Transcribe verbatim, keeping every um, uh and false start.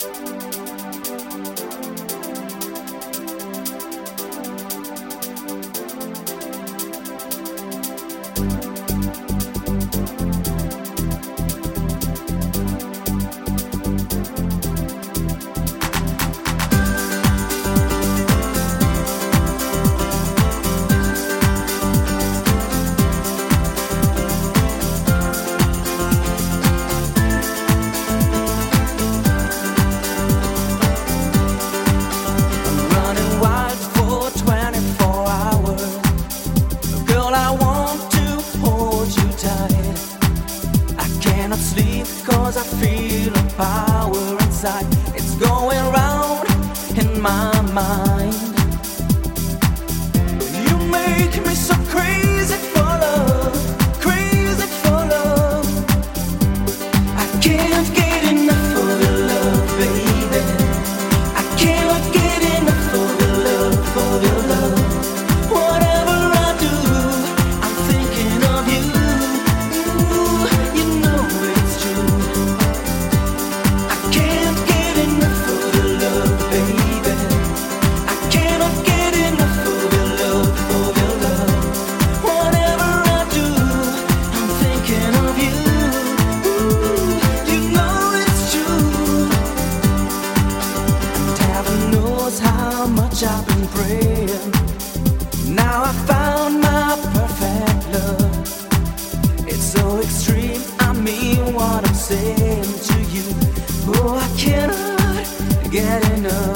Cause I feel a power inside. It's going round in my mind. You make me so crazy for love, crazy for love. I can't get enough of your love, baby. I cannot get enough of your love, of your love. Whatever I do, I'm thinking of you. Ooh, you know it's true. I've been praying. Now I found my perfect love. It's so extreme, I mean what I'm saying to you. Oh, I cannot get enough.